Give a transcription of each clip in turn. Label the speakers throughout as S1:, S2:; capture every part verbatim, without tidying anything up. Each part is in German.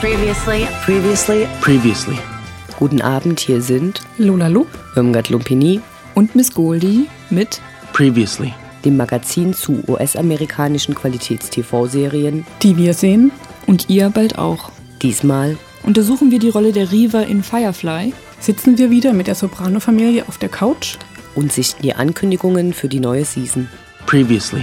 S1: Previously.
S2: Previously.
S3: Previously.
S2: Guten Abend, hier sind
S4: Lola Lu,
S2: Irmgard Lumpini
S4: und Miss Goldie mit
S3: Previously,
S2: dem Magazin zu U S-amerikanischen Qualitäts-T V-Serien,
S4: die wir sehen und ihr bald auch.
S2: Diesmal
S4: untersuchen wir die Rolle der Riva in Firefly, sitzen wir wieder mit der Soprano-Familie auf der Couch
S2: und sichten die Ankündigungen für die neue Season.
S3: Previously.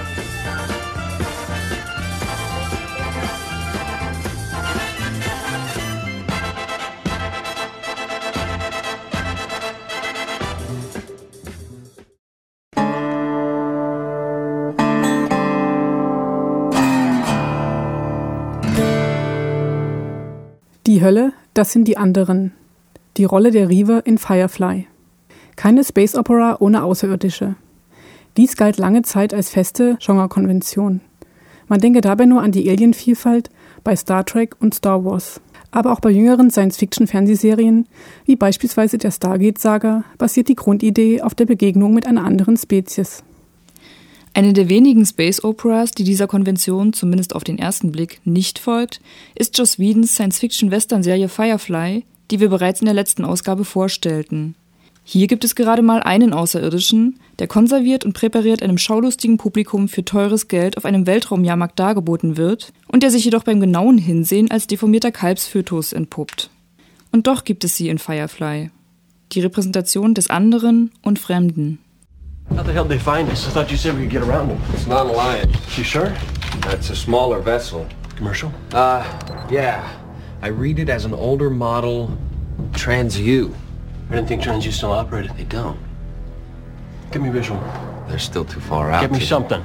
S4: Die Hölle, das sind die anderen. Die Rolle der Riva in Firefly. Keine Space Opera ohne Außerirdische. Dies galt lange Zeit als feste Genrekonvention. Man denke dabei nur an die Alienvielfalt bei Star Trek und Star Wars. Aber auch bei jüngeren Science-Fiction-Fernsehserien, wie beispielsweise der Stargate-Saga, basiert die Grundidee auf der Begegnung mit einer anderen Spezies.
S5: Eine der wenigen Space-Operas, die dieser Konvention zumindest auf den ersten Blick nicht folgt, ist Joss Whedons Science-Fiction-Western-Serie Firefly, die wir bereits in der letzten Ausgabe vorstellten. Hier gibt es gerade mal einen Außerirdischen, der konserviert und präpariert einem schaulustigen Publikum für teures Geld auf einem Weltraumjahrmarkt dargeboten wird und der sich jedoch beim genauen Hinsehen als deformierter Kalbsfötus entpuppt. Und doch gibt es sie in Firefly. Die Repräsentation des anderen und Fremden.
S6: How the hell did they find us? I thought you said we could get around them.
S7: It's not an Alliance.
S6: You sure?
S7: That's a smaller vessel.
S6: Commercial?
S7: Uh, yeah. I read it as an older model Trans-U.
S6: I didn't think Trans-U still operated.
S7: They don't.
S6: Give me a visual.
S7: They're still too far out.
S6: Give me
S7: to-
S6: something.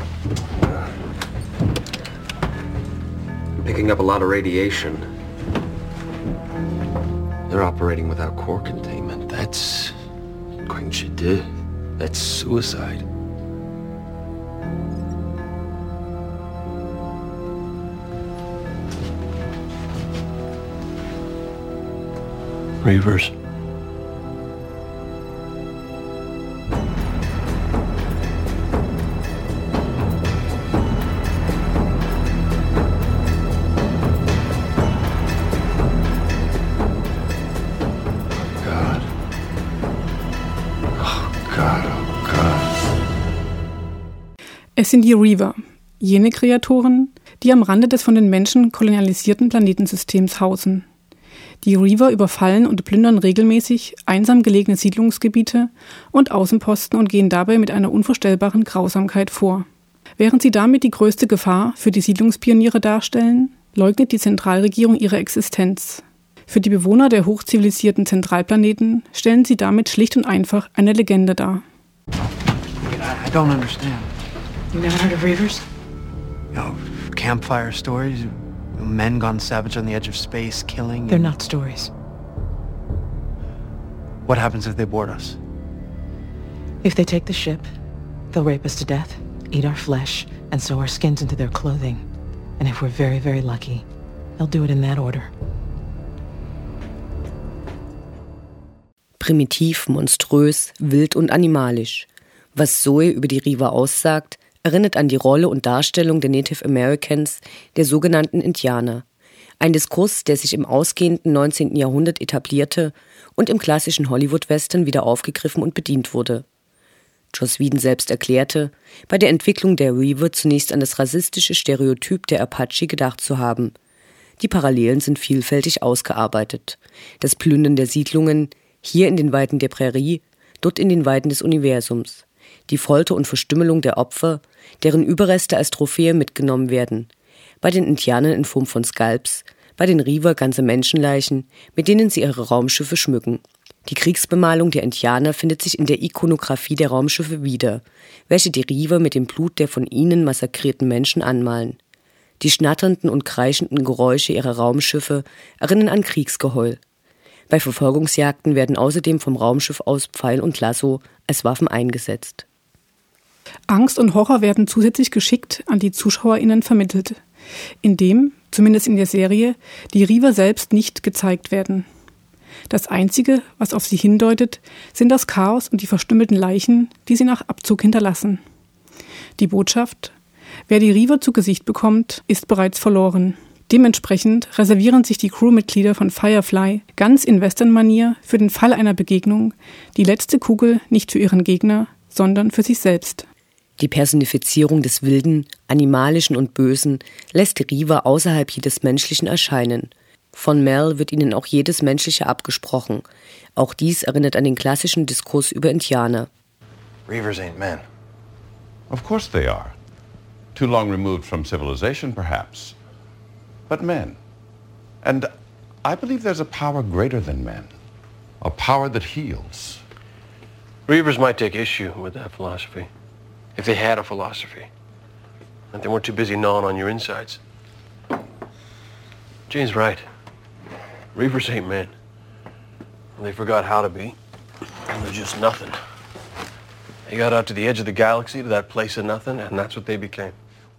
S7: Picking up a lot of radiation. They're operating without core containment. That's... Quinchide. That's suicide.
S6: Reavers.
S7: God. Oh, God, oh, God.
S4: Es sind die Riva, jene Kreaturen, die am Rande des von den Menschen kolonialisierten Planetensystems hausen. Die Riva überfallen und plündern regelmäßig einsam gelegene Siedlungsgebiete und Außenposten und gehen dabei mit einer unvorstellbaren Grausamkeit vor. Während sie damit die größte Gefahr für die Siedlungspioniere darstellen, leugnet die Zentralregierung ihre Existenz. Für die Bewohner der hochzivilisierten Zentralplaneten stellen sie damit schlicht und einfach eine Legende dar.
S8: I don't understand.
S1: You never heard of Reavers?
S8: You know, campfire stories, men gone savage on the edge of space, killing.
S1: They're not stories.
S8: What happens if they board us?
S1: If they take the ship, they'll rape us to death, eat our flesh, and sew our skins into their clothing. And if we're very, very lucky, they'll do it in that order.
S2: primitiv, monströs, wild und animalisch. Was Zoe über die Riva aussagt, erinnert an die Rolle und Darstellung der Native Americans, der sogenannten Indianer. Ein Diskurs, der sich im ausgehenden neunzehnten Jahrhundert etablierte und im klassischen Hollywood-Western wieder aufgegriffen und bedient wurde. Joss Whedon selbst erklärte, bei der Entwicklung der Riva zunächst an das rassistische Stereotyp der Apache gedacht zu haben. Die Parallelen sind vielfältig ausgearbeitet. Das Plündern der Siedlungen, hier in den Weiten der Prärie, dort in den Weiten des Universums. Die Folter und Verstümmelung der Opfer, deren Überreste als Trophäe mitgenommen werden. Bei den Indianern in Form von Skalps, bei den Riva ganze Menschenleichen, mit denen sie ihre Raumschiffe schmücken. Die Kriegsbemalung der Indianer findet sich in der Ikonographie der Raumschiffe wieder, welche die Riva mit dem Blut der von ihnen massakrierten Menschen anmalen. Die schnatternden und kreischenden Geräusche ihrer Raumschiffe erinnern an Kriegsgeheul. Bei Verfolgungsjagden werden außerdem vom Raumschiff aus Pfeil und Lasso als Waffen eingesetzt.
S4: Angst und Horror werden zusätzlich geschickt an die ZuschauerInnen vermittelt, indem, zumindest in der Serie, die Riva selbst nicht gezeigt werden. Das Einzige, was auf sie hindeutet, sind das Chaos und die verstümmelten Leichen, die sie nach Abzug hinterlassen. Die Botschaft: Wer die Riva zu Gesicht bekommt, ist bereits verloren. Dementsprechend reservieren sich die Crewmitglieder von Firefly ganz in Western-Manier für den Fall einer Begegnung die letzte Kugel nicht für ihren Gegner, sondern für sich selbst.
S2: Die Personifizierung des Wilden, Animalischen und Bösen lässt die Reaver außerhalb jedes Menschlichen erscheinen. Von Mel wird ihnen auch jedes Menschliche abgesprochen. Auch dies erinnert an den klassischen Diskurs über Indianer.
S3: Reavers ain't men.
S9: Of course they are. Too long removed from civilization, perhaps. But men. And I believe there's a power greater than men. A power that heals.
S6: Reavers might take issue with that philosophy. If they had a philosophy. And they weren't too busy gnawing on your insides. Jane's right. Reavers ain't men. They forgot how to be. And they're just nothing. They got out to the edge of the galaxy, to that place of nothing, and that's what they became.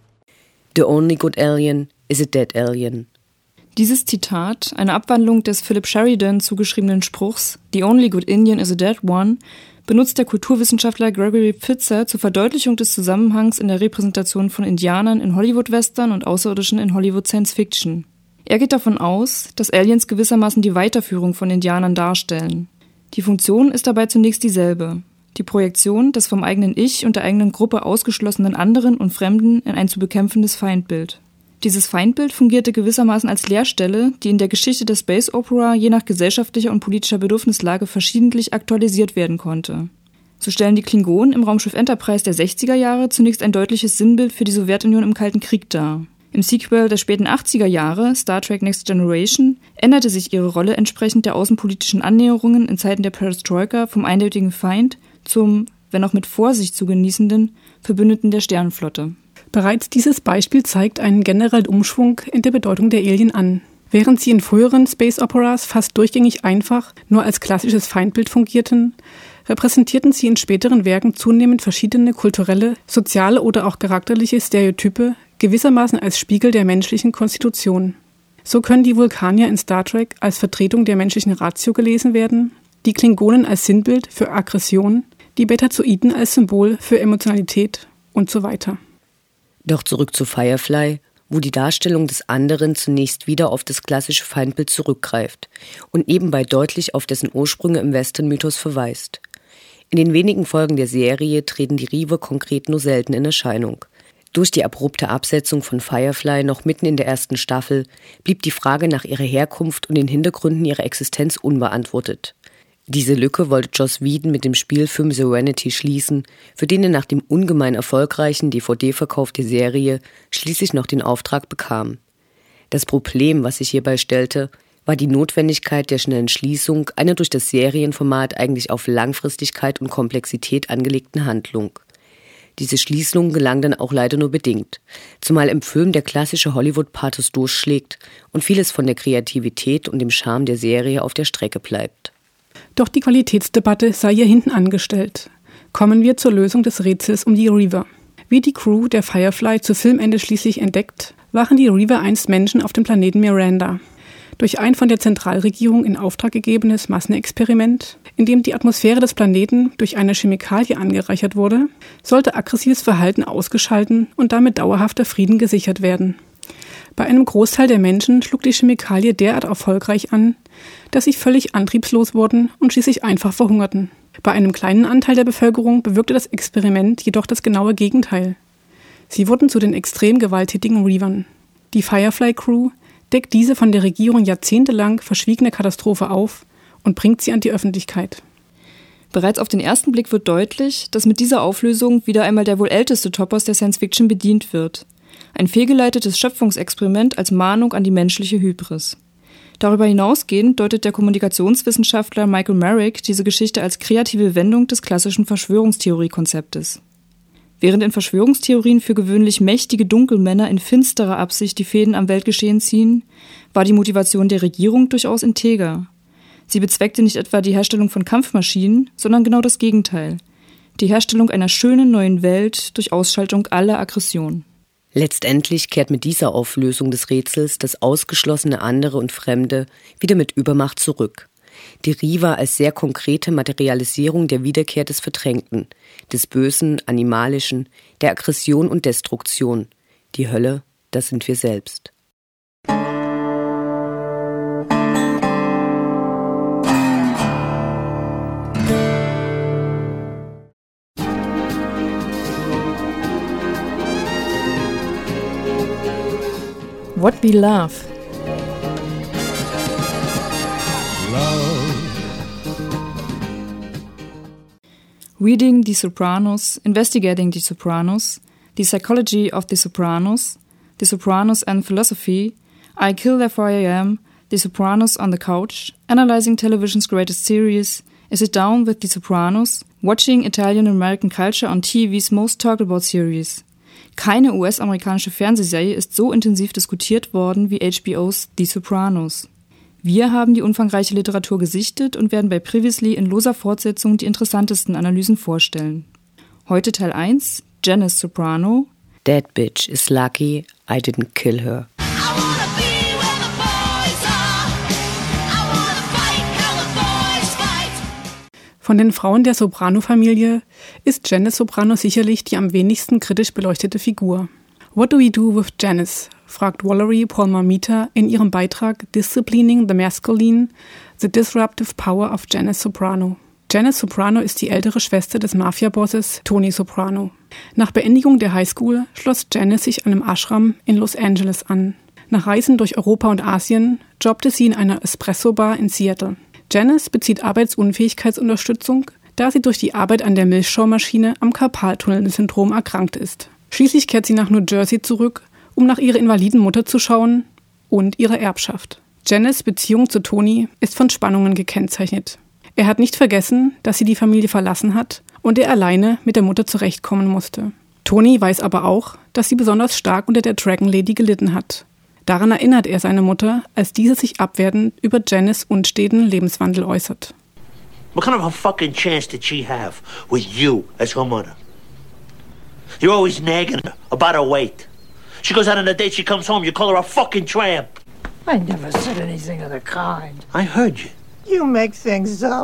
S2: The only good alien is a dead alien.
S5: Dieses Zitat, eine Abwandlung des Philip Sheridan zugeschriebenen Spruchs The only good Indian is a dead one, benutzt der Kulturwissenschaftler Gregory Pfister zur Verdeutlichung des Zusammenhangs in der Repräsentation von Indianern in Hollywood-Western und Außerirdischen in Hollywood-Science-Fiction. Er geht davon aus, dass Aliens gewissermaßen die Weiterführung von Indianern darstellen. Die Funktion ist dabei zunächst dieselbe. Die Projektion des vom eigenen Ich und der eigenen Gruppe ausgeschlossenen anderen und Fremden in ein zu bekämpfendes Feindbild. Dieses Feindbild fungierte gewissermaßen als Leerstelle, die in der Geschichte der Space Opera je nach gesellschaftlicher und politischer Bedürfnislage verschiedentlich aktualisiert werden konnte. So stellen die Klingonen im Raumschiff Enterprise der sechziger Jahre zunächst ein deutliches Sinnbild für die Sowjetunion im Kalten Krieg dar. Im Sequel der späten achtziger Jahre, Star Trek Next Generation, änderte sich ihre Rolle entsprechend der außenpolitischen Annäherungen in Zeiten der Perestroika vom eindeutigen Feind zum, wenn auch mit Vorsicht zu genießenden, Verbündeten der Sternenflotte.
S4: Bereits dieses Beispiel zeigt einen generellen Umschwung in der Bedeutung der Alien an. Während sie in früheren Space Operas fast durchgängig einfach nur als klassisches Feindbild fungierten, repräsentierten sie in späteren Werken zunehmend verschiedene kulturelle, soziale oder auch charakterliche Stereotype, gewissermaßen als Spiegel der menschlichen Konstitution. So können die Vulkanier in Star Trek als Vertretung der menschlichen Ratio gelesen werden, die Klingonen als Sinnbild für Aggression, die Betazoiden als Symbol für Emotionalität und so weiter.
S2: Doch zurück zu Firefly, wo die Darstellung des anderen zunächst wieder auf das klassische Feindbild zurückgreift und nebenbei deutlich auf dessen Ursprünge im Western-Mythos verweist. In den wenigen Folgen der Serie treten die Reaver konkret nur selten in Erscheinung. Durch die abrupte Absetzung von Firefly noch mitten in der ersten Staffel blieb die Frage nach ihrer Herkunft und den Hintergründen ihrer Existenz unbeantwortet. Diese Lücke wollte Joss Whedon mit dem Spielfilm Serenity schließen, für den er nach dem ungemein erfolgreichen D V D-Verkauf der Serie schließlich noch den Auftrag bekam. Das Problem, was sich hierbei stellte, war die Notwendigkeit der schnellen Schließung einer durch das Serienformat eigentlich auf Langfristigkeit und Komplexität angelegten Handlung. Diese Schließung gelang dann auch leider nur bedingt, zumal im Film der klassische Hollywood-Pathos durchschlägt und vieles von der Kreativität und dem Charme der Serie auf der Strecke bleibt.
S4: Doch die Qualitätsdebatte sei hier hinten angestellt. Kommen wir zur Lösung des Rätsels um die Reaver. Wie die Crew der Firefly zu Filmende schließlich entdeckt, waren die Reaver einst Menschen auf dem Planeten Miranda. Durch ein von der Zentralregierung in Auftrag gegebenes Massenexperiment, in dem die Atmosphäre des Planeten durch eine Chemikalie angereichert wurde, sollte aggressives Verhalten ausgeschalten und damit dauerhafter Frieden gesichert werden. Bei einem Großteil der Menschen schlug die Chemikalie derart erfolgreich an, dass sie völlig antriebslos wurden und schließlich einfach verhungerten. Bei einem kleinen Anteil der Bevölkerung bewirkte das Experiment jedoch das genaue Gegenteil. Sie wurden zu den extrem gewalttätigen Reavern. Die Firefly-Crew deckt diese von der Regierung jahrzehntelang verschwiegene Katastrophe auf und bringt sie an die Öffentlichkeit.
S5: Bereits auf den ersten Blick wird deutlich, dass mit dieser Auflösung wieder einmal der wohl älteste Topos der Science-Fiction bedient wird. Ein fehlgeleitetes Schöpfungsexperiment als Mahnung an die menschliche Hybris. Darüber hinausgehend deutet der Kommunikationswissenschaftler Michael Merrick diese Geschichte als kreative Wendung des klassischen Verschwörungstheorie-Konzeptes. Während in Verschwörungstheorien für gewöhnlich mächtige Dunkelmänner in finsterer Absicht die Fäden am Weltgeschehen ziehen, war die Motivation der Regierung durchaus integer. Sie bezweckte nicht etwa die Herstellung von Kampfmaschinen, sondern genau das Gegenteil. Die Herstellung einer schönen neuen Welt durch Ausschaltung aller Aggression.
S2: Letztendlich kehrt mit dieser Auflösung des Rätsels das ausgeschlossene andere und Fremde wieder mit Übermacht zurück. Die Reaver als sehr konkrete Materialisierung der Wiederkehr des Verdrängten, des Bösen, Animalischen, der Aggression und Destruktion. Die Hölle, das sind wir selbst.
S5: What We Love. Reading The Sopranos, Investigating The Sopranos, The Psychology of The Sopranos, The Sopranos and Philosophy, I Kill Therefore I Am, The Sopranos on the Couch, Analyzing Television's Greatest Series, Is It Down with The Sopranos, Watching Italian American Culture on T V's Most Talked About Series. Keine U S-amerikanische Fernsehserie ist so intensiv diskutiert worden wie H B O's The Sopranos. Wir haben die umfangreiche Literatur gesichtet und werden bei Previously in loser Fortsetzung die interessantesten Analysen vorstellen. Heute Teil eins, Janice Soprano.
S2: That bitch is lucky I didn't kill her.
S4: Von den Frauen der Soprano-Familie ist Janice Soprano sicherlich die am wenigsten kritisch beleuchtete Figur. What do we do with Janice? Fragt Valerie Palmer-Mita in ihrem Beitrag Disciplining the Masculine, The Disruptive Power of Janice Soprano. Janice Soprano ist die ältere Schwester des Mafia-Bosses Tony Soprano. Nach Beendigung der Highschool schloss Janice sich einem Ashram in Los Angeles an. Nach Reisen durch Europa und Asien jobbte sie in einer Espresso-Bar in Seattle. Janice bezieht Arbeitsunfähigkeitsunterstützung, da sie durch die Arbeit an der Milchschaumaschine am Karpaltunnelsyndrom erkrankt ist. Schließlich kehrt sie nach New Jersey zurück, um nach ihrer invaliden Mutter zu schauen und ihre Erbschaft. Janice' Beziehung zu Tony ist von Spannungen gekennzeichnet. Er hat nicht vergessen, dass sie die Familie verlassen hat und er alleine mit der Mutter zurechtkommen musste. Tony weiß aber auch, dass sie besonders stark unter der Dragon Lady gelitten hat. Daran erinnert er seine Mutter, als diese sich abwertend über Janice' unsteten Lebenswandel äußert.
S10: What kind of a fucking chance did she have with you as her mother? You're always nagging her about her weight. She goes out on a date, she comes home, you call her a fucking tramp.
S11: I never said anything of the kind.
S10: I heard you.
S11: You make things up.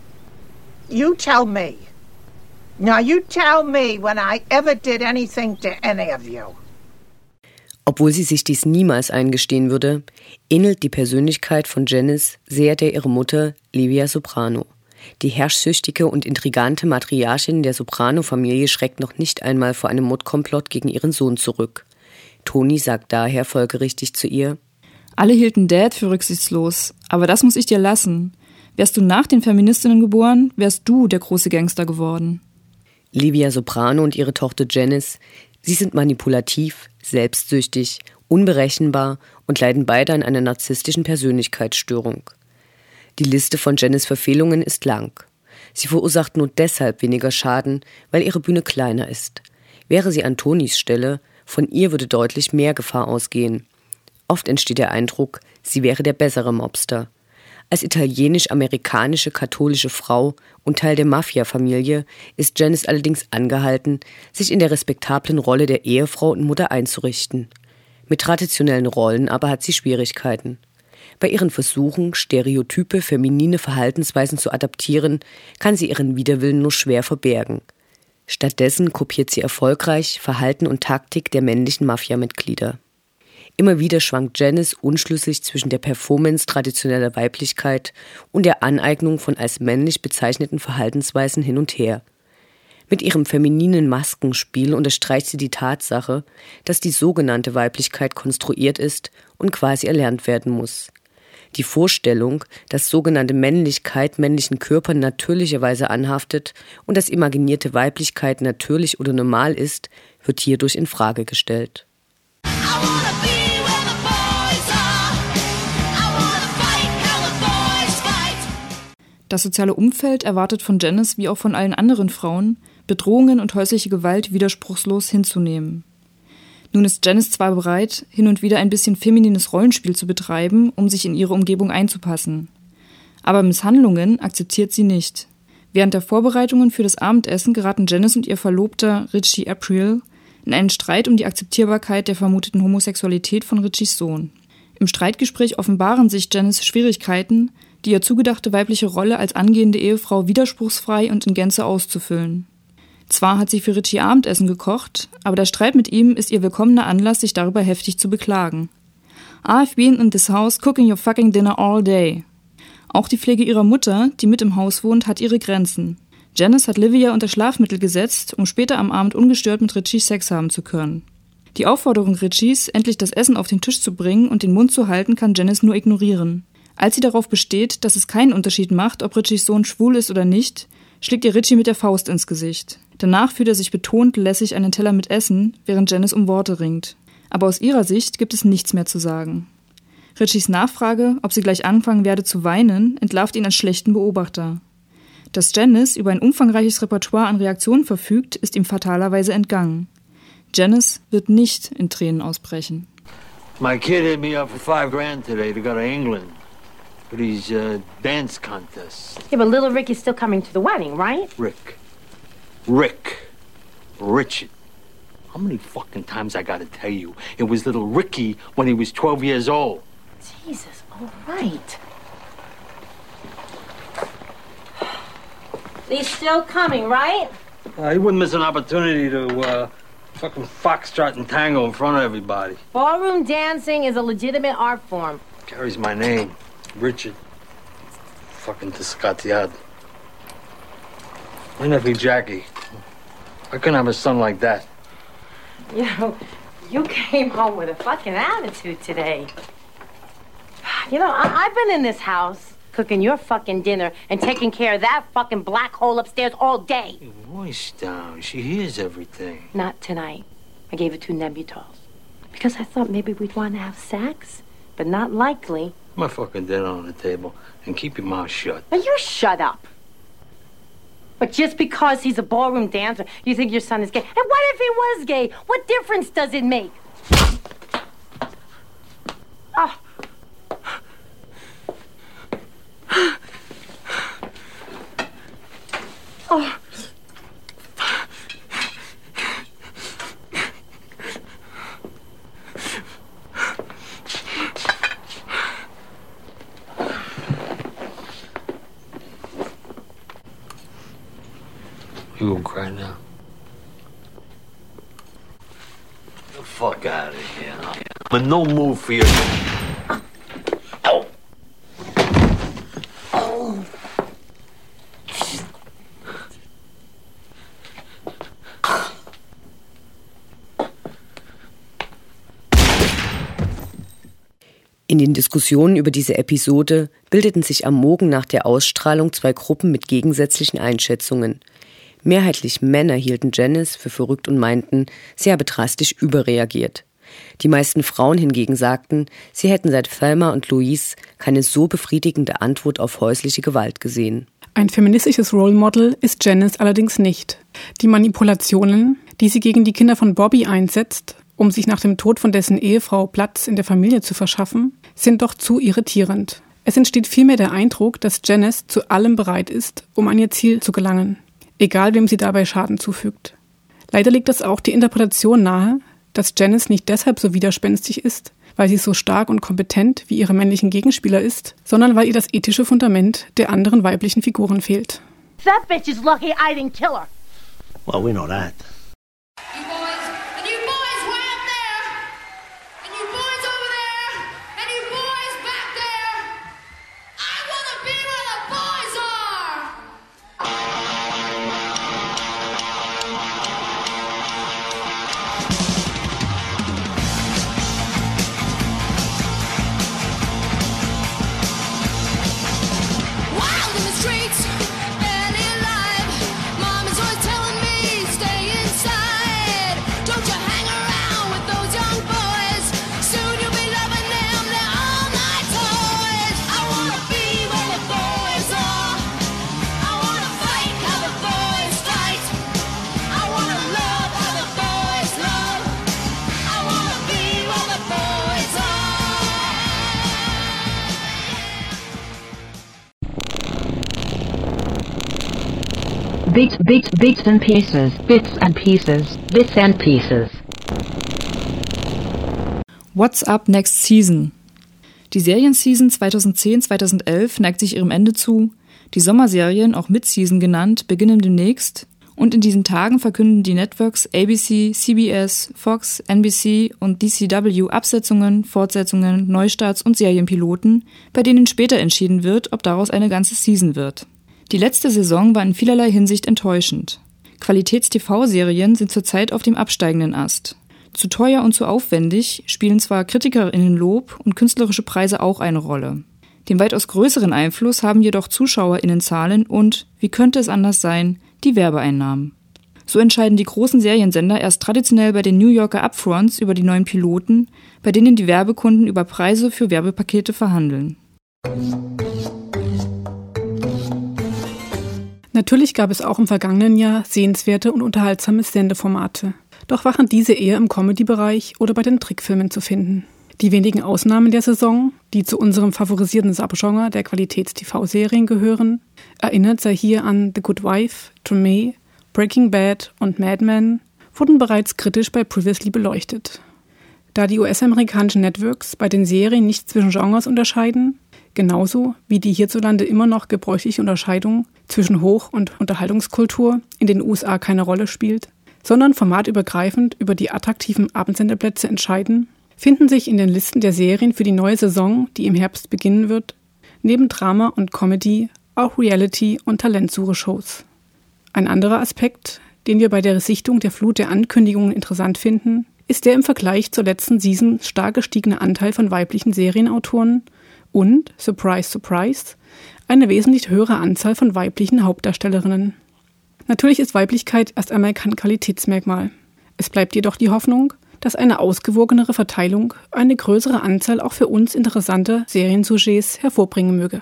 S11: You tell me. Now you tell me when I ever did anything to any of you.
S2: Obwohl sie sich dies niemals eingestehen würde, ähnelt die Persönlichkeit von Janice sehr der ihrer Mutter Livia Soprano. Die herrschsüchtige und intrigante Matriarchin der Soprano-Familie schreckt noch nicht einmal vor einem Mordkomplott gegen ihren Sohn zurück. Tony sagt daher folgerichtig zu ihr:
S5: Alle hielten Dad für rücksichtslos, aber das muss ich dir lassen. Wärst du nach den Feministinnen geboren, wärst du der große Gangster geworden.
S2: Livia Soprano und ihre Tochter Janice, sie sind manipulativ, selbstsüchtig, unberechenbar und leiden beide an einer narzisstischen Persönlichkeitsstörung. Die Liste von Janice' Verfehlungen ist lang. Sie verursacht nur deshalb weniger Schaden, weil ihre Bühne kleiner ist. Wäre sie an Tonys Stelle, von ihr würde deutlich mehr Gefahr ausgehen. Oft entsteht der Eindruck, sie wäre der bessere Mobster. Als italienisch-amerikanische katholische Frau und Teil der Mafia-Familie ist Janice allerdings angehalten, sich in der respektablen Rolle der Ehefrau und Mutter einzurichten. Mit traditionellen Rollen aber hat sie Schwierigkeiten. Bei ihren Versuchen, stereotype feminine Verhaltensweisen zu adaptieren, kann sie ihren Widerwillen nur schwer verbergen. Stattdessen kopiert sie erfolgreich Verhalten und Taktik der männlichen Mafia-Mitglieder. Immer wieder schwankt Janice unschlüssig zwischen der Performance traditioneller Weiblichkeit und der Aneignung von als männlich bezeichneten Verhaltensweisen hin und her. Mit ihrem femininen Maskenspiel unterstreicht sie die Tatsache, dass die sogenannte Weiblichkeit konstruiert ist und quasi erlernt werden muss. Die Vorstellung, dass sogenannte Männlichkeit männlichen Körpern natürlicherweise anhaftet und dass imaginierte Weiblichkeit natürlich oder normal ist, wird hierdurch in Frage gestellt.
S5: Das soziale Umfeld erwartet von Janice wie auch von allen anderen Frauen, Bedrohungen und häusliche Gewalt widerspruchslos hinzunehmen. Nun ist Janice zwar bereit, hin und wieder ein bisschen feminines Rollenspiel zu betreiben, um sich in ihre Umgebung einzupassen. Aber Misshandlungen akzeptiert sie nicht. Während der Vorbereitungen für das Abendessen geraten Janice und ihr Verlobter Richie April in einen Streit um die Akzeptierbarkeit der vermuteten Homosexualität von Richies Sohn. Im Streitgespräch offenbaren sich Janice Schwierigkeiten, die ihr zugedachte weibliche Rolle als angehende Ehefrau widerspruchsfrei und in Gänze auszufüllen. Zwar hat sie für Richie Abendessen gekocht, aber der Streit mit ihm ist ihr willkommener Anlass, sich darüber heftig zu beklagen. I've been in this house cooking your fucking dinner all day. Auch die Pflege ihrer Mutter, die mit im Haus wohnt, hat ihre Grenzen. Janice hat Livia unter Schlafmittel gesetzt, um später am Abend ungestört mit Richie Sex haben zu können. Die Aufforderung Richies, endlich das Essen auf den Tisch zu bringen und den Mund zu halten, kann Janice nur ignorieren. Als sie darauf besteht, dass es keinen Unterschied macht, ob Richies Sohn schwul ist oder nicht, schlägt ihr Richie mit der Faust ins Gesicht. Danach führt er sich betont lässig an den Teller mit Essen, während Janice um Worte ringt. Aber aus ihrer Sicht gibt es nichts mehr zu sagen. Richies Nachfrage, ob sie gleich anfangen werde zu weinen, entlarvt ihn als schlechten Beobachter. Dass Janice über ein umfangreiches Repertoire an Reaktionen verfügt, ist ihm fatalerweise entgangen. Janice wird nicht in Tränen ausbrechen.
S10: My kid hit me up for five grand today to go to England for these uh, dance contests.
S12: Yeah, but little Ricky's still coming to the wedding, right?
S10: Rick. Rick. Richard. How many fucking times I gotta tell you? It was little Ricky when he was twelve years old.
S12: Jesus, all right. He's still coming, right?
S10: Uh, he wouldn't miss an opportunity to uh, fucking foxtrot and tango in front of everybody.
S12: Ballroom dancing is a legitimate art form.
S10: Carries my name, Richard. Fucking Tiscatiad. My nephew Jackie. I couldn't have a son like that.
S12: You know, you came home with a fucking attitude today. You know, I- I've been in this house cooking your fucking dinner and taking care of that fucking black hole upstairs all day.
S10: Your voice down. She hears everything.
S12: Not tonight. I gave her two Nebutols. Because I thought maybe we'd want to have sex, but not likely.
S10: My fucking dinner on the table and keep your mouth shut.
S12: Now you shut up. But just because he's a ballroom dancer, you think your son is gay. And what if he was gay? What difference does it make? Oh. Oh.
S10: You gonna cry now? Get the fuck out of here. I'm in no mood for your... Ow! Oh!
S2: In den Diskussionen über diese Episode bildeten sich am Morgen nach der Ausstrahlung zwei Gruppen mit gegensätzlichen Einschätzungen. Mehrheitlich Männer hielten Janice für verrückt und meinten, sie habe drastisch überreagiert. Die meisten Frauen hingegen sagten, sie hätten seit Thelma und Louise keine so befriedigende Antwort auf häusliche Gewalt gesehen.
S4: Ein feministisches Role Model ist Janice allerdings nicht. Die Manipulationen, die sie gegen die Kinder von Bobby einsetzt, um sich nach dem Tod von dessen Ehefrau Platz in der Familie zu verschaffen, sind doch zu irritierend. Es entsteht vielmehr der Eindruck, dass Janice zu allem bereit ist, um an ihr Ziel zu gelangen, egal wem sie dabei Schaden zufügt. Leider liegt das auch die Interpretation nahe, dass Janice nicht deshalb so widerspenstig ist, weil sie so stark und kompetent wie ihre männlichen Gegenspieler ist, sondern weil ihr das ethische Fundament der anderen weiblichen Figuren fehlt.
S12: That bitch is lucky I didn't kill her.
S10: Well, we know that.
S13: Bits, bits, bits and pieces, bits and pieces, bits and pieces.
S5: What's up next season? Die Serienseason zweitausendzehn zweitausendelf neigt sich ihrem Ende zu. Die Sommerserien, auch Mid-Season genannt, beginnen demnächst. Und in diesen Tagen verkünden die Networks A B C, C B S, Fox, N B C und D C W Absetzungen, Fortsetzungen, Neustarts und Serienpiloten, bei denen später entschieden wird, ob daraus eine ganze Season wird. Die letzte Saison war in vielerlei Hinsicht enttäuschend. Qualitäts-T V-Serien sind zurzeit auf dem absteigenden Ast. Zu teuer und zu aufwendig spielen zwar KritikerInnen-Lob und künstlerische Preise auch eine Rolle. Den weitaus größeren Einfluss haben jedoch ZuschauerInnenzahlen und, wie könnte es anders sein, die Werbeeinnahmen. So entscheiden die großen Seriensender erst traditionell bei den New Yorker Upfronts über die neuen Piloten, bei denen die Werbekunden über Preise für Werbepakete verhandeln.
S4: Natürlich gab es auch im vergangenen Jahr sehenswerte und unterhaltsame Sendeformate. Doch waren diese eher im Comedy-Bereich oder bei den Trickfilmen zu finden. Die wenigen Ausnahmen der Saison, die zu unserem favorisierten Subgenre der Qualitäts-T V-Serien gehören, erinnert sei hier an The Good Wife, Treme, Breaking Bad und Mad Men, wurden bereits kritisch bei Previously beleuchtet. Da die U S-amerikanischen Networks bei den Serien nicht zwischen Genres unterscheiden, genauso wie die hierzulande immer noch gebräuchliche Unterscheidung zwischen Hoch- und Unterhaltungskultur in den U S A keine Rolle spielt, sondern formatübergreifend über die attraktiven Abendsenderplätze entscheiden, finden sich in den Listen der Serien für die neue Saison, die im Herbst beginnen wird, neben Drama und Comedy auch Reality- und Talentsuche-Shows. Ein anderer Aspekt, den wir bei der Sichtung der Flut der Ankündigungen interessant finden, ist der im Vergleich zur letzten Season stark gestiegene Anteil von weiblichen Serienautoren und, surprise, surprise, eine wesentlich höhere Anzahl von weiblichen Hauptdarstellerinnen. Natürlich ist Weiblichkeit erst einmal kein Qualitätsmerkmal. Es bleibt jedoch die Hoffnung, dass eine ausgewogenere Verteilung eine größere Anzahl auch für uns interessanter Seriensujets hervorbringen möge.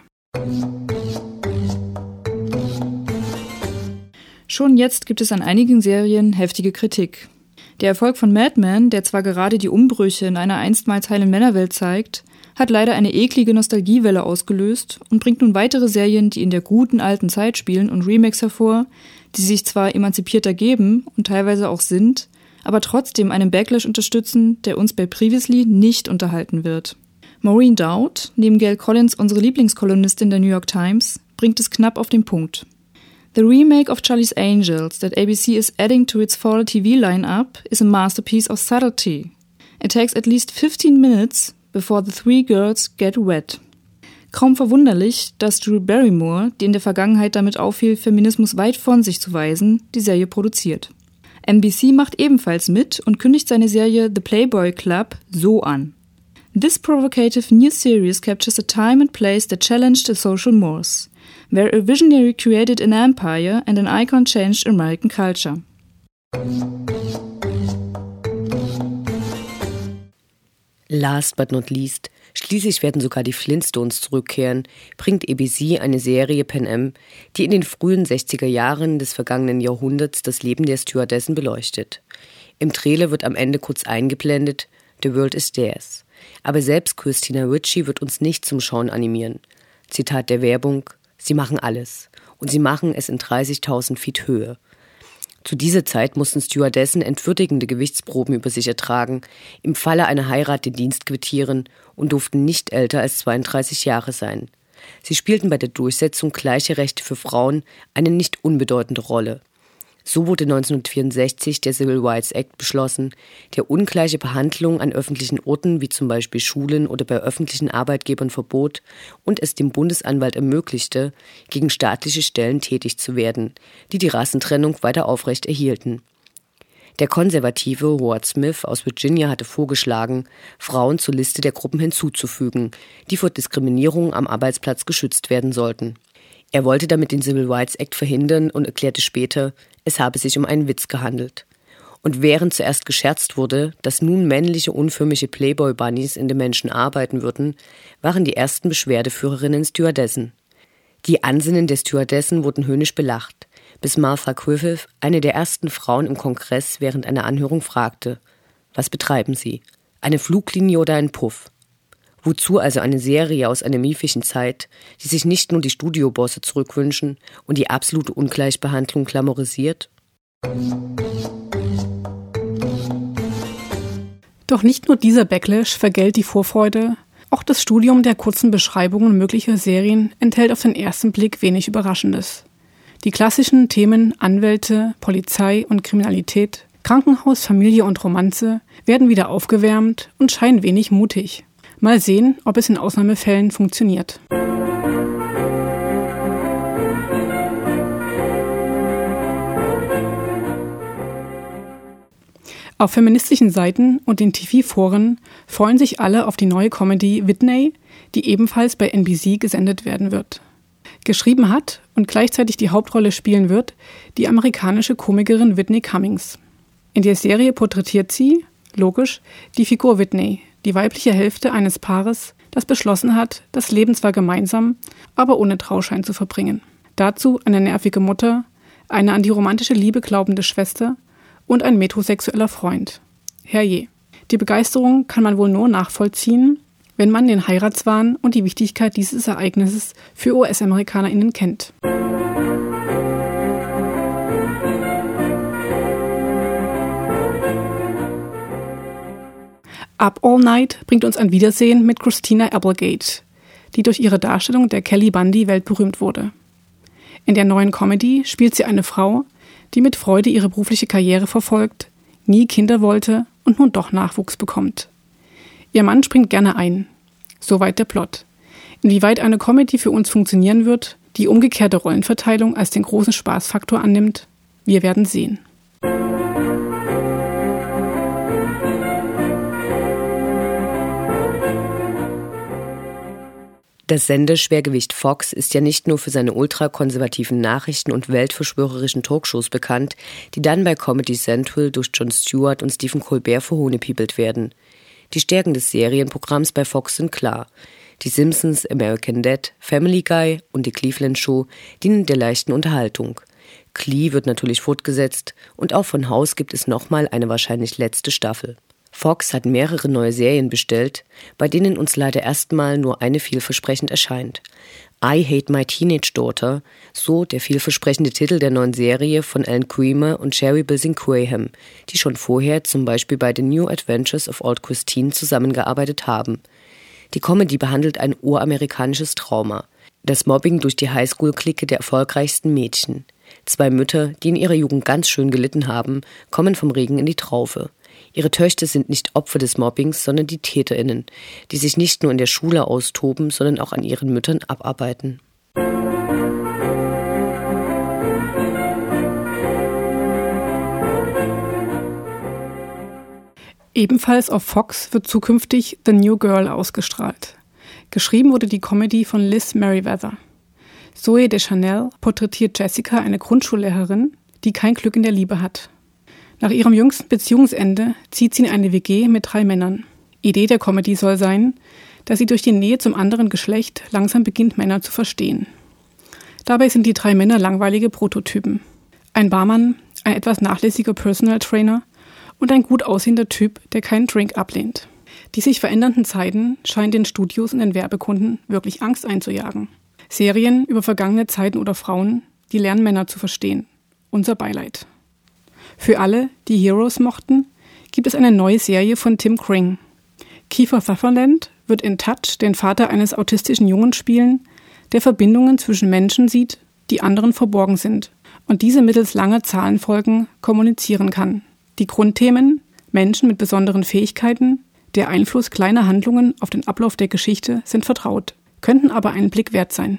S5: Schon jetzt gibt es an einigen Serien heftige Kritik. Der Erfolg von Mad Men, der zwar gerade die Umbrüche in einer einstmals heilen Männerwelt zeigt, hat leider eine eklige Nostalgiewelle ausgelöst und bringt nun weitere Serien, die in der guten alten Zeit spielen, und Remakes hervor, die sich zwar emanzipierter geben und teilweise auch sind, aber trotzdem einen Backlash unterstützen, der uns bei Previously nicht unterhalten wird. Maureen Dowd, neben Gail Collins unsere Lieblingskolumnistin der New York Times, bringt es knapp auf den Punkt. The remake of Charlie's Angels that A B C is adding to its fall T V lineup is a masterpiece of subtlety. It takes at least fifteen minutes before the three girls get wet. Kaum verwunderlich, dass Drew Barrymore, die in der Vergangenheit damit auffiel, Feminismus weit von sich zu weisen, die Serie produziert. N B C macht ebenfalls mit und kündigt seine Serie The Playboy Club so an. This provocative new series captures a time and place that challenged the social mores, where a visionary created an empire and an icon changed American culture.
S2: Last but not least, schließlich werden sogar die Flintstones zurückkehren, bringt A B C eine Serie Pan Am, die in den frühen sechziger Jahren des vergangenen Jahrhunderts das Leben der Stewardessen beleuchtet. Im Trailer wird am Ende kurz eingeblendet, The World is Theirs. Aber selbst Christina Ricci wird uns nicht zum Schauen animieren. Zitat der Werbung: Sie machen alles. Und sie machen es in dreißigtausend Feet Höhe. Zu dieser Zeit mussten Stewardessen entwürdigende Gewichtsproben über sich ertragen, im Falle einer Heirat den Dienst quittieren und durften nicht älter als zweiunddreißig Jahre sein. Sie spielten bei der Durchsetzung gleicher Rechte für Frauen eine nicht unbedeutende Rolle. So wurde neunzehnhundertvierundsechzig der Civil Rights Act beschlossen, der ungleiche Behandlung an öffentlichen Orten wie zum Beispiel Schulen oder bei öffentlichen Arbeitgebern verbot und es dem Bundesanwalt ermöglichte, gegen staatliche Stellen tätig zu werden, die die Rassentrennung weiter aufrecht erhielten. Der konservative Howard Smith aus Virginia hatte vorgeschlagen, Frauen zur Liste der Gruppen hinzuzufügen, die vor Diskriminierung am Arbeitsplatz geschützt werden sollten. Er wollte damit den Civil Rights Act verhindern und erklärte später, es habe sich um einen Witz gehandelt. Und während zuerst gescherzt wurde, dass nun männliche unförmige Playboy-Bunnies in den Menschen arbeiten würden, waren die ersten Beschwerdeführerinnen Stewardessen. Die Ansinnen der Stewardessen wurden höhnisch belacht, bis Martha Griffith, eine der ersten Frauen im Kongress, während einer Anhörung fragte: Was betreiben Sie? Eine Fluglinie oder ein Puff? Wozu also eine Serie aus einer miefischen Zeit, die sich nicht nur die Studiobosse zurückwünschen und die absolute Ungleichbehandlung glamourisiert?
S4: Doch nicht nur dieser Backlash vergällt die Vorfreude, auch das Studium der kurzen Beschreibungen möglicher Serien enthält auf den ersten Blick wenig Überraschendes. Die klassischen Themen Anwälte, Polizei und Kriminalität, Krankenhaus, Familie und Romanze werden wieder aufgewärmt und scheinen wenig mutig. Mal sehen, ob es in Ausnahmefällen funktioniert. Auf feministischen Seiten und in T V-Foren freuen sich alle auf die neue Comedy Whitney, die ebenfalls bei N B C gesendet werden wird. Geschrieben hat und gleichzeitig die Hauptrolle spielen wird die amerikanische Komikerin Whitney Cummings. In der Serie porträtiert sie, logisch, die Figur Whitney, die weibliche Hälfte eines Paares, das beschlossen hat, das Leben zwar gemeinsam, aber ohne Trauschein zu verbringen. Dazu eine nervige Mutter, eine an die romantische Liebe glaubende Schwester und ein metrosexueller Freund. Herrje. Die Begeisterung kann man wohl nur nachvollziehen, wenn man den Heiratswahn und die Wichtigkeit dieses Ereignisses für U S-AmerikanerInnen kennt. Up All Night bringt uns ein Wiedersehen mit Christina Applegate, die durch ihre Darstellung der Kelly Bundy weltberühmt wurde. In der neuen Comedy spielt sie eine Frau, die mit Freude ihre berufliche Karriere verfolgt, nie Kinder wollte und nun doch Nachwuchs bekommt. Ihr Mann springt gerne ein. Soweit der Plot. Inwieweit eine Comedy für uns funktionieren wird, die umgekehrte Rollenverteilung als den großen Spaßfaktor annimmt, wir werden sehen.
S2: Das Sendeschwergewicht Fox ist ja nicht nur für seine ultrakonservativen Nachrichten und weltverschwörerischen Talkshows bekannt, die dann bei Comedy Central durch Jon Stewart und Stephen Colbert verhohnepiepelt werden. Die Stärken des Serienprogramms bei Fox sind klar. Die Simpsons, American Dad, Family Guy und die Cleveland Show dienen der leichten Unterhaltung. Glee wird natürlich fortgesetzt und auch von Haus gibt es nochmal eine wahrscheinlich letzte Staffel. Fox hat mehrere neue Serien bestellt, bei denen uns leider erstmal nur eine vielversprechend erscheint. I Hate My Teenage Daughter, so der vielversprechende Titel der neuen Serie von Alan Creamer und Sherry Bilsing-Graham, die schon vorher zum Beispiel bei The New Adventures of Old Christine zusammengearbeitet haben. Die Comedy behandelt ein uramerikanisches Trauma, das Mobbing durch die Highschool-Clique der erfolgreichsten Mädchen. Zwei Mütter, die in ihrer Jugend ganz schön gelitten haben, kommen vom Regen in die Traufe. Ihre Töchter sind nicht Opfer des Mobbings, sondern die TäterInnen, die sich nicht nur in der Schule austoben, sondern auch an ihren Müttern abarbeiten.
S4: Ebenfalls auf Fox wird zukünftig The New Girl ausgestrahlt. Geschrieben wurde die Comedy von Liz Meriwether. Zooey Deschanel porträtiert Jessica, eine Grundschullehrerin, die kein Glück in der Liebe hat. Nach ihrem jüngsten Beziehungsende zieht sie in eine W G mit drei Männern. Idee der Comedy soll sein, dass sie durch die Nähe zum anderen Geschlecht langsam beginnt, Männer zu verstehen. Dabei sind die drei Männer langweilige Prototypen. Ein Barmann, ein etwas nachlässiger Personal Trainer und ein gut aussehender Typ, der keinen Drink ablehnt. Die sich verändernden Zeiten scheinen den Studios und den Werbekunden wirklich Angst einzujagen. Serien über vergangene Zeiten oder Frauen, die lernen Männer zu verstehen. Unser Beileid. Für alle, die Heroes mochten, gibt es eine neue Serie von Tim Kring. Kiefer Sutherland wird in Touch den Vater eines autistischen Jungen spielen, der Verbindungen zwischen Menschen sieht, die anderen verborgen sind und diese mittels langer Zahlenfolgen kommunizieren kann. Die Grundthemen, Menschen mit besonderen Fähigkeiten, der Einfluss kleiner Handlungen auf den Ablauf der Geschichte sind vertraut, könnten aber einen Blick wert sein.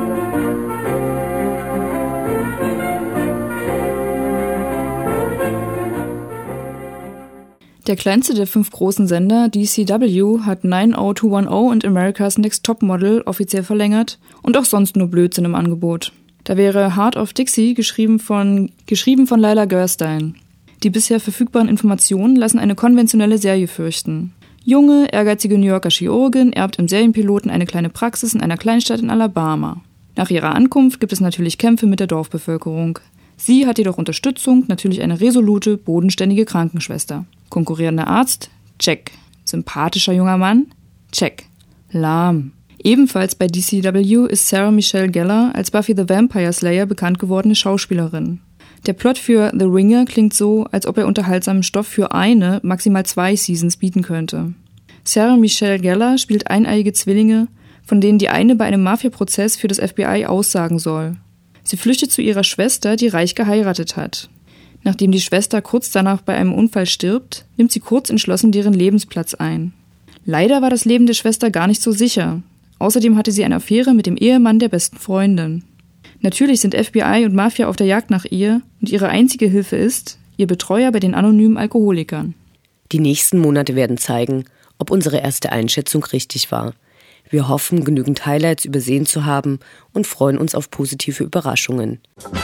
S5: Der kleinste der fünf großen Sender, D C W, hat nine oh two one oh und America's Next Top Model offiziell verlängert und auch sonst nur Blödsinn im Angebot. Da wäre Heart of Dixie, geschrieben von, geschrieben von Lila Gerstein. Die bisher verfügbaren Informationen lassen eine konventionelle Serie fürchten. Junge, ehrgeizige New Yorker Chirurgin erbt im Serienpiloten eine kleine Praxis in einer Kleinstadt in Alabama. Nach ihrer Ankunft gibt es natürlich Kämpfe mit der Dorfbevölkerung. Sie hat jedoch Unterstützung, natürlich eine resolute, bodenständige Krankenschwester. Konkurrierender Arzt? Check. Sympathischer junger Mann? Check. Lahm. Ebenfalls bei D C W ist Sarah Michelle Gellar als Buffy the Vampire Slayer bekannt gewordene Schauspielerin. Der Plot für The Ringer klingt so, als ob er unterhaltsamen Stoff für eine, maximal zwei Seasons bieten könnte. Sarah Michelle Gellar spielt eineiige Zwillinge, von denen die eine bei einem Mafia-Prozess für das F B I aussagen soll. Sie flüchtet zu ihrer Schwester, die reich geheiratet hat. Nachdem die Schwester kurz danach bei einem Unfall stirbt, nimmt sie kurz entschlossen deren Lebensplatz ein. Leider war das Leben der Schwester gar nicht so sicher. Außerdem hatte sie eine Affäre mit dem Ehemann der besten Freundin. Natürlich sind F B I und Mafia auf der Jagd nach ihr und ihre einzige Hilfe ist, ihr Betreuer bei den anonymen Alkoholikern.
S2: Die nächsten Monate werden zeigen, ob unsere erste Einschätzung richtig war. Wir hoffen, genügend Highlights übersehen zu haben und freuen uns auf positive Überraschungen.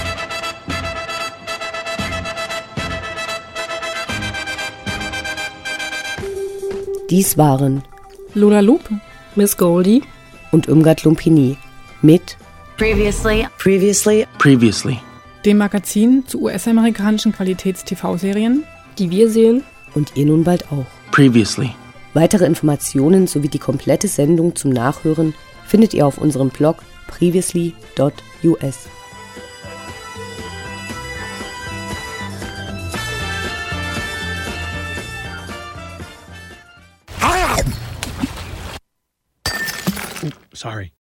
S2: Dies waren
S4: Lola Loop,
S14: Miss Goldie
S2: und Irmgard Lumpini mit
S12: Previously.
S7: Previously. Previously.
S4: dem Magazin zu U S-amerikanischen Qualitäts-T V-Serien,
S14: die wir sehen
S2: und ihr nun bald auch.
S7: Previously.
S2: Weitere Informationen sowie die komplette Sendung zum Nachhören findet ihr auf unserem Blog previously dot U S.
S7: Sorry.